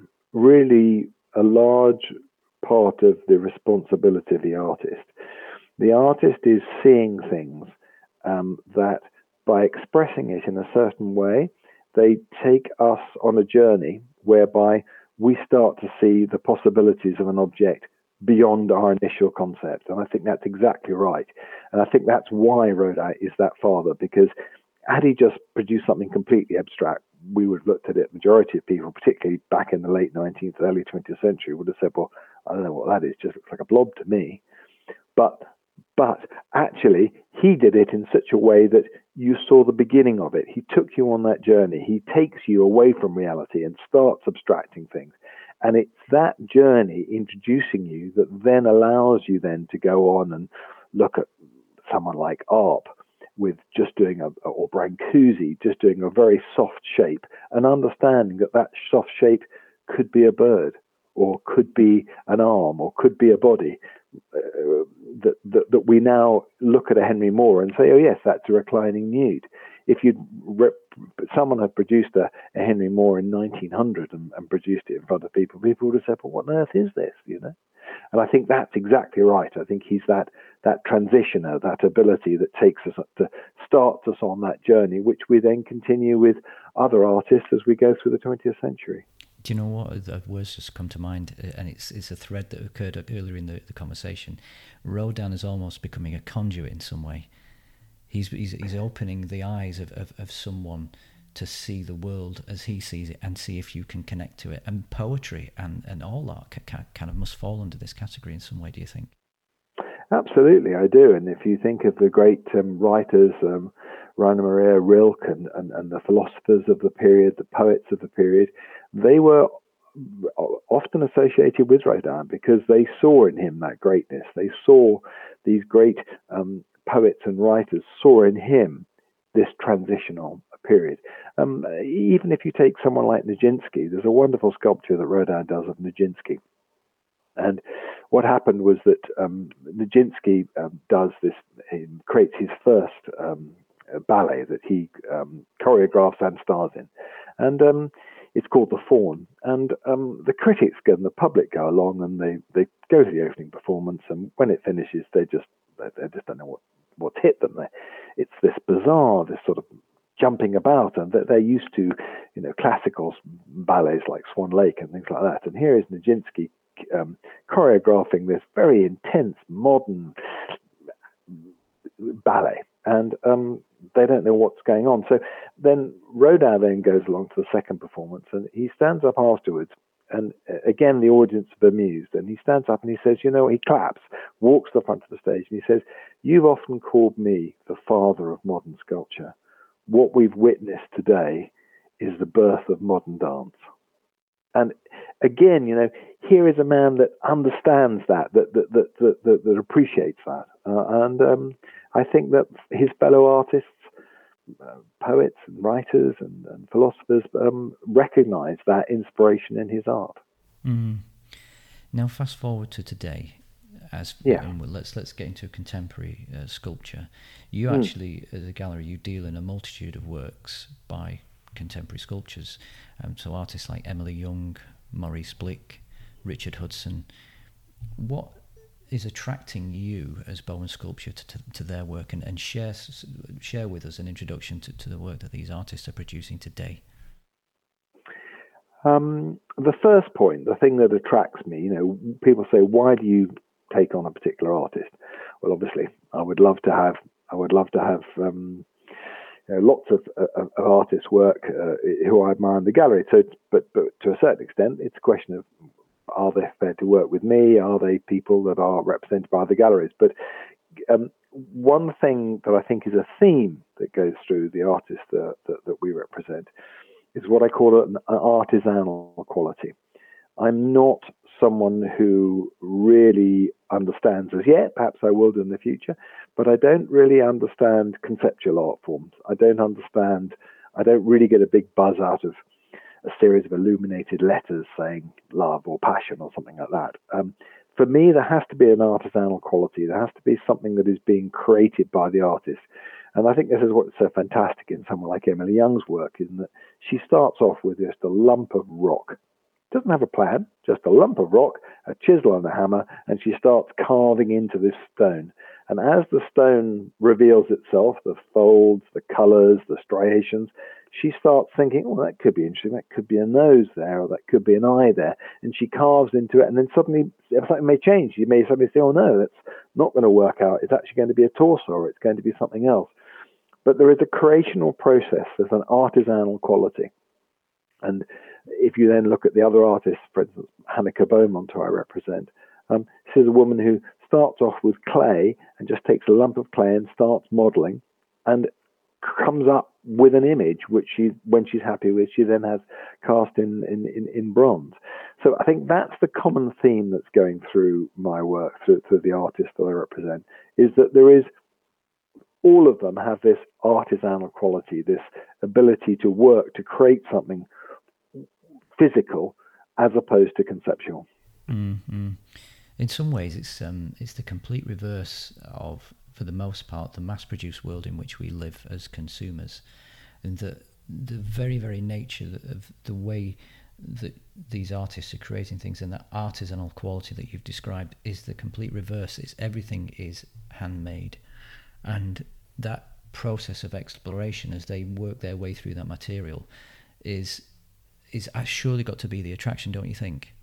really a large part of the responsibility of the artist. The artist is seeing things um, that, by expressing it in a certain way, they take us on a journey whereby we start to see the possibilities of an object beyond our initial concept. And I think that's exactly right. And I think that's why Rodin is that father, because had he just produced something completely abstract, we would have looked at it. Majority of people, particularly back in the late nineteenth, early twentieth century, would have said, well, I don't know what that is, it just looks like a blob to me. But But actually, he did it in such a way that you saw the beginning of it. He took you on that journey. He takes you away from reality and starts abstracting things. And it's that journey introducing you that then allows you then to go on and look at someone like Arp with just doing a, or Brancusi, just doing a very soft shape, and understanding that that soft shape could be a bird, or could be an arm, or could be a body. Uh, that, that that we now look at a Henry Moore and say, oh yes, that's a reclining nude. If you'd rep- someone had produced a, a Henry Moore in nineteen hundred and, and produced it in front of people, people would have said, well, what on earth is this? You know. And I think that's exactly right. I think he's that that transitioner, that ability that takes us up to starts us on that journey, which we then continue with other artists as we go through the twentieth century. Do you know what? The words just come to mind, and it's it's a thread that occurred earlier in the, the conversation. Rodin is almost becoming a conduit in some way. He's he's, he's opening the eyes of, of, of someone to see the world as he sees it and see if you can connect to it. And poetry and, and all art kind of must fall under this category in some way, do you think? Absolutely, I do. And if you think of the great um, writers, um, Rainer Maria Rilke and, and, and the philosophers of the period, the poets of the period, they were often associated with Rodin because they saw in him that greatness. They saw these great um, poets and writers saw in him this transitional period. Um, even if you take someone like Nijinsky, there's a wonderful sculpture that Rodin does of Nijinsky. And what happened was that um, Nijinsky um, does this, he creates his first um, ballet that he um, choreographs and stars in. And um, it's called The Faun. And um, the critics and the public go along and they, they go to the opening performance. And when it finishes, they just they, they just don't know what, what's hit them. They, it's this bizarre, this sort of jumping about. And they're, they're used to, you know, classical ballets like Swan Lake and things like that. And here is Nijinsky Um, choreographing this very intense modern ballet, and um, they don't know what's going on. So then Rodin then goes along to the second performance, and he stands up afterwards, and again the audience are bemused, and he stands up and he says, you know, he claps, walks to the front of the stage, and he says, you've often called me the father of modern sculpture. What we've witnessed today is the birth of modern dance. And again, you know, here is a man that understands that, that that that that, that, that appreciates that, uh, and um, I think that his fellow artists, uh, poets and writers and, and philosophers, um, recognise that inspiration in his art. Mm. Now, fast forward to today, as yeah. and let's let's get into contemporary uh, sculpture. You mm. actually, as a gallery, you deal in a multitude of works by contemporary sculptures. Um, so artists like Emily Young, Maurice Blick, Richard Hudson. what is attracting you as Bowman Sculpture to, to, to their work, and, and share share with us an introduction to, to the work that these artists are producing today? Um, the first point, the thing that attracts me, you know, people say, why do you take on a particular artist? Well, obviously, I would love to have, I would love to have um, you know, lots of, of, of artists' work uh, who I admire in the gallery. So, but but to a certain extent, it's a question of, are they fair to work with me? Are they people that are represented by the galleries? But um, one thing that I think is a theme that goes through the artists that, that, that we represent is what I call an artisanal quality. I'm not someone who really understands as yet, perhaps I will do in the future, but I don't really understand conceptual art forms. I don't understand, I don't really get a big buzz out of a series of illuminated letters saying love or passion or something like that. Um, for me, there has to be an artisanal quality. There has to be something that is being created by the artist. And I think this is what's so fantastic in someone like Emily Young's work, is that she starts off with just a lump of rock. Doesn't have a plan, just a lump of rock, a chisel and a hammer, and she starts carving into this stone. And as the stone reveals itself, the folds, the colors, the striations, she starts thinking, oh, that could be interesting. That could be a nose there, or that could be an eye there. And she carves into it, and then suddenly something may change. You may suddenly say, oh, no, that's not going to work out. It's actually going to be a torso, or it's going to be something else. But there is a creational process. There's an artisanal quality. And if you then look at the other artists, for instance, Hanneke Beaumont, who I represent, um, she's a woman who starts off with clay and just takes a lump of clay and starts modeling and comes up with an image which she, when she's happy with, she then has cast in, in, in, in bronze. So I think that's the common theme that's going through my work, through, through the artists that I represent, is that there is, all of them have this artisanal quality, this ability to work, to create something physical as opposed to conceptual. Mm-hmm. In some ways, it's um, it's the complete reverse of, for the most part, the mass-produced world in which we live as consumers, and the the very very nature of the way that these artists are creating things and that artisanal quality that you've described is the complete reverse. It's everything is handmade, and that process of exploration as they work their way through that material is is surely got to be the attraction, don't you think?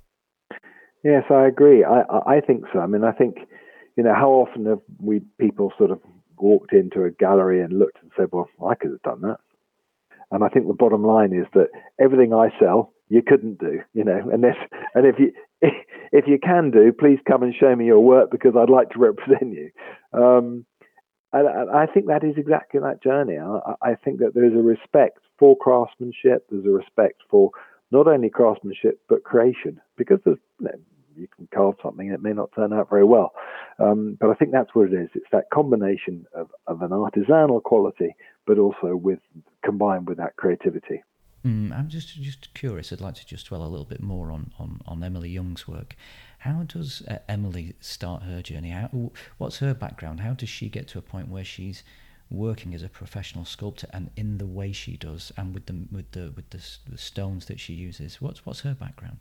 Yes, I agree. I, I think so. I mean, I think, you know, how often have we people sort of walked into a gallery and looked and said, well, I could have done that. And I think the bottom line is that everything I sell, you couldn't do, you know, and this, and if you, if you can do, please come and show me your work because I'd like to represent you. Um, and, and I think that is exactly that journey. I, I think that there is a respect for craftsmanship. There's a respect for not only craftsmanship, but creation, because there's, you know, you can carve something and it may not turn out very well. Um, but I think that's what it is. It's that combination of, of an artisanal quality, but also with combined with that creativity. Mm, I'm just just curious. I'd like to just dwell a little bit more on, on, on Emily Young's work. How does uh, Emily start her journey? How, what's her background? How does she get to a point where she's working as a professional sculptor and in the way she does, and with the with the with the, the stones that she uses? What's what's her background?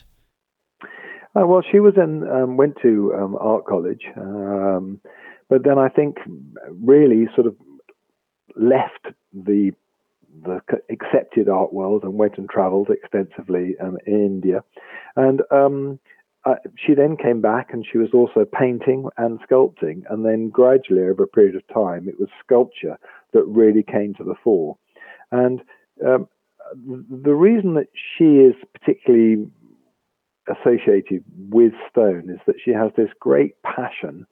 Uh, well, she was in um, went to um, art college, um, but then I think really sort of left the the accepted art world and went and travelled extensively um, in India, and um, uh, she then came back and she was also painting and sculpting, and then gradually over a period of time, it was sculpture that really came to the fore, and um, the reason that she is particularly associated with stone is that she has this great passion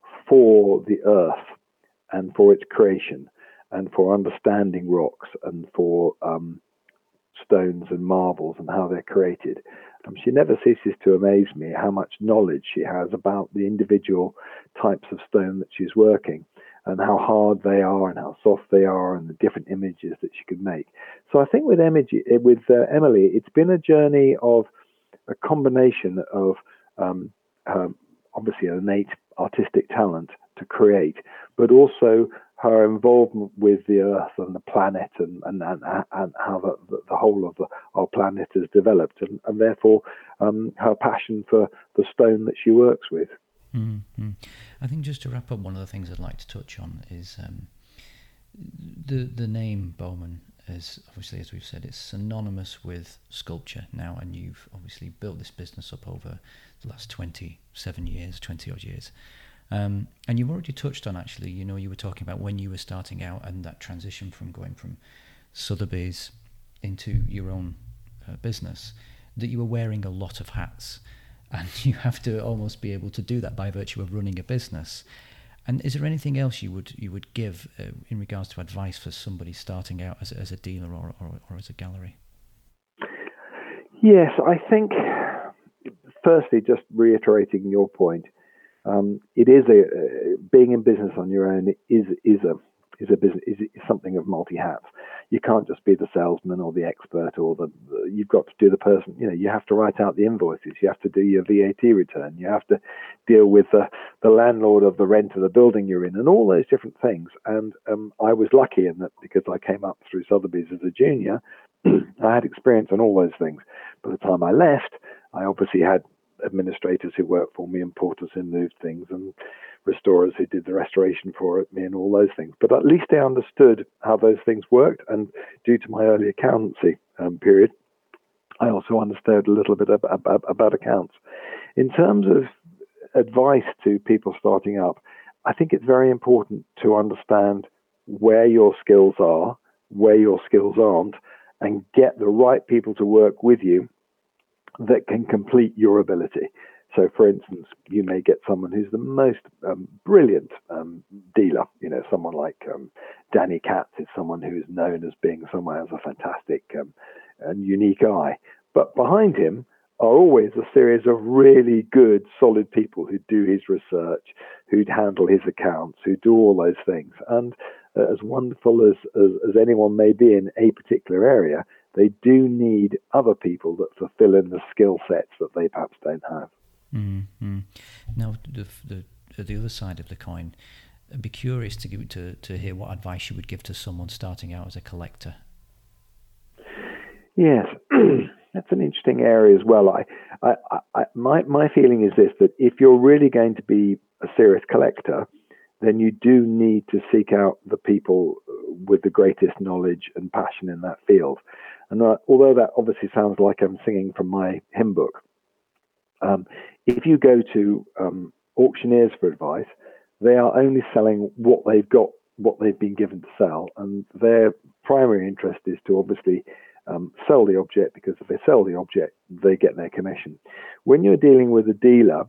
for the earth and for its creation and for understanding rocks and for um, stones and marbles and how they're created. Um, she never ceases to amaze me how much knowledge she has about the individual types of stone that she's working and how hard they are and how soft they are and the different images that she could make. So I think with, Emily, with uh, Emily, it's been a journey of a combination of um, um, obviously an innate artistic talent to create, but also her involvement with the Earth and the planet, and and, and, and how the, the whole of the, our planet has developed, and, and therefore um, her passion for the stone that she works with. Mm-hmm. I think just to wrap up, one of the things I'd like to touch on is um, the the name Bowman is obviously, as we've said, it's synonymous with sculpture now, and you've obviously built this business up over the last twenty-seven years, twenty odd years. Um, and you've already touched on, actually, you know, you were talking about when you were starting out and that transition from going from Sotheby's into your own uh, business, that you were wearing a lot of hats, and you have to almost be able to do that by virtue of running a business. And is there anything else you would you would give uh, in regards to advice for somebody starting out as, as a dealer or, or, or as a gallery? Yes, I think, firstly, just reiterating your point, Um, it is a uh, being in business on your own is is a is a business is, is something of multi hats. You can't just be the salesman or the expert or the, the. You've got to do the person. You know, you have to write out the invoices. You have to do your V A T return. You have to deal with the the landlord of the rent of the building you're in, and all those different things. And um, I was lucky in that because I came up through Sotheby's as a junior, I had experience on all those things. By the time I left, I obviously had administrators who worked for me and porters who moved things and restorers who did the restoration for me and all those things. But at least I understood how those things worked, and due to my early accountancy um, period, I also understood a little bit about, about, about accounts. In terms of advice to people starting up, I think it's very important to understand where your skills are, where your skills aren't, and get the right people to work with you that can complete your ability. So, for instance, you may get someone who's the most um, brilliant um, dealer. You know, someone like um, Danny Katz is someone who is known as being someone who has a fantastic um, and unique eye. But behind him are always a series of really good, solid people who do his research, who'd handle his accounts, who do all those things. And uh, as wonderful as, as, as anyone may be in a particular area, they do need other people that fulfill in the skill sets that they perhaps don't have. Mm-hmm. Now, the, the the other side of the coin, I'd be curious to give to to hear what advice you would give to someone starting out as a collector. Yes, that's an interesting area as well. I, I, I, my my feeling is this: that if you're really going to be a serious collector, then you do need to seek out the people with the greatest knowledge and passion in that field. And uh, although that obviously sounds like I'm singing from my hymn book, um, if you go to um, auctioneers for advice, they are only selling what they've got, what they've been given to sell, and their primary interest is to obviously um, sell the object, because if they sell the object, they get their commission. When you're dealing with a dealer,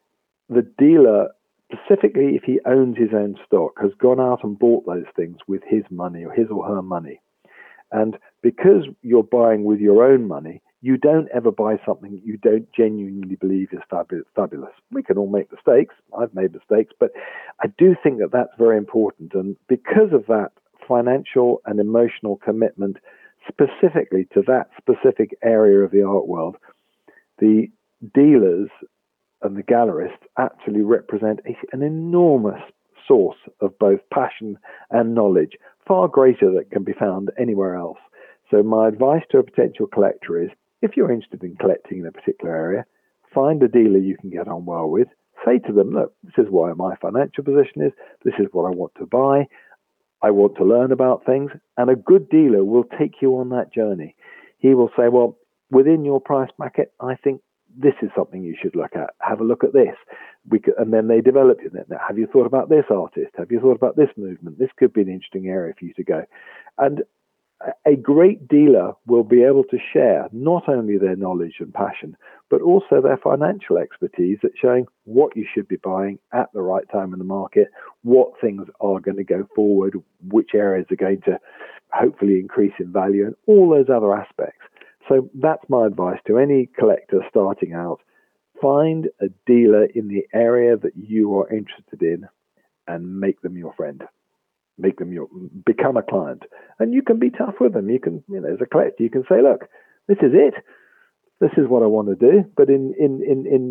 the dealer, specifically if he owns his own stock, has gone out and bought those things with his money or his or her money. And because you're buying with your own money, you don't ever buy something you don't genuinely believe is fabulous. We can all make mistakes. I've made mistakes, but I do think that that's very important. And because of that financial and emotional commitment specifically to that specific area of the art world, the dealers and the gallerists actually represent a, an enormous source of both passion and knowledge, far greater than can be found anywhere else. So my advice to a potential collector is, if you're interested in collecting in a particular area, find a dealer you can get on well with. Say to them, look, this is why my financial position is, this is what I want to buy, I want to learn about things, and a good dealer will take you on that journey. He will say, well, within your price bracket, I think this is something you should look at. Have a look at this. We could, and then they develop it. Now, have you thought about this artist? Have you thought about this movement? This could be an interesting area for you to go. And a great dealer will be able to share not only their knowledge and passion, but also their financial expertise at showing what you should be buying at the right time in the market, what things are going to go forward, which areas are going to hopefully increase in value, and all those other aspects. So that's my advice to any collector starting out. Find a dealer in the area that you are interested in and make them your friend. Make them your, become a client. And you can be tough with them. You can, you know, as a collector, you can say, look, this is it. This is what I want to do. But in, in, in, in,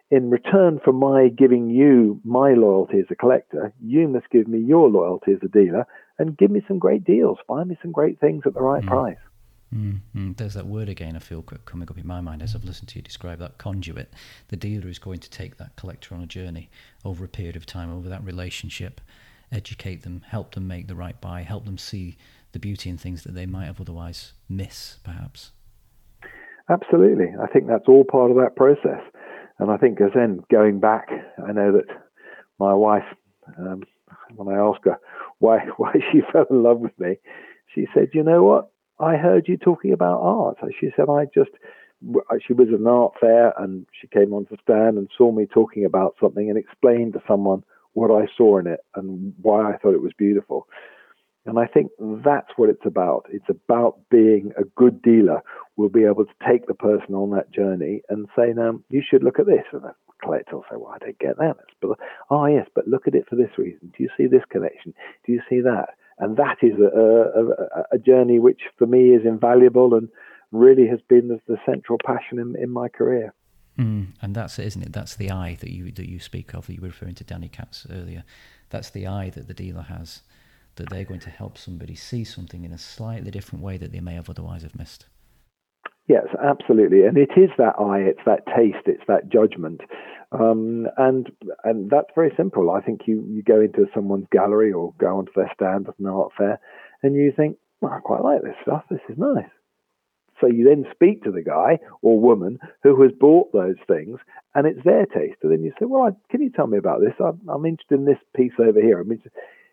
in return for my giving you my loyalty as a collector, you must give me your loyalty as a dealer and give me some great deals. Find me some great things at the right mm. price. Mm-hmm. There's that word again, I feel, coming up in my mind as I've listened to you describe that conduit. The dealer is going to take that collector on a journey over a period of time, over that relationship, educate them, help them make the right buy, help them see the beauty in things that they might have otherwise miss, perhaps. Absolutely. I think that's all part of that process. And I think as then going back, I know that my wife, um, when I asked her why why she fell in love with me, she said, you know what? I heard you talking about art. She said, I just, she was at an art fair and she came onto the stand and saw me talking about something and explained to someone what I saw in it and why I thought it was beautiful. And I think that's what it's about. It's about being a good dealer. We'll be able to take the person on that journey and say, now, you should look at this. And the collector will say, well, I don't get that. But, oh, yes, but look at it for this reason. Do you see this connection? Do you see that? And that is a, a, a journey which, for me, is invaluable and really has been the, the central passion in, in my career. Mm, and that's it, isn't it? That's the eye that you that you speak of. You were referring to Danny Katz earlier. That's the eye that the dealer has, that they're going to help somebody see something in a slightly different way that they may have otherwise have missed. Yes, absolutely. And it is that eye, it's that taste, it's that judgment. Um, and and that's very simple. I think you, you go into someone's gallery or go onto their stand at an art fair and you think, well, I quite like this stuff. This is nice. So you then speak to the guy or woman who has bought those things and it's their taste. And then you say, well, can you tell me about this? I'm, I'm interested in this piece over here. I mean,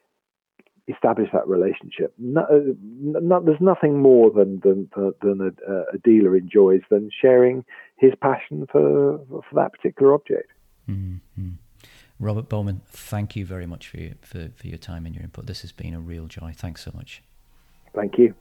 establish that relationship. No, no, there's nothing more than than, than a, a dealer enjoys than sharing his passion for for that particular object. Mm-hmm. Robert Bowman, thank you very much for your, for, for your time and your input. This has been a real joy. Thanks so much. Thank you.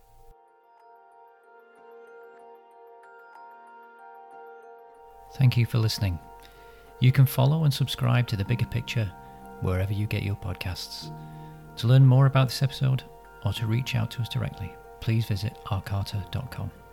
Thank you for listening. You can follow and subscribe to The Bigger Picture wherever you get your podcasts. To learn more about this episode or to reach out to us directly, please visit arcata dot com.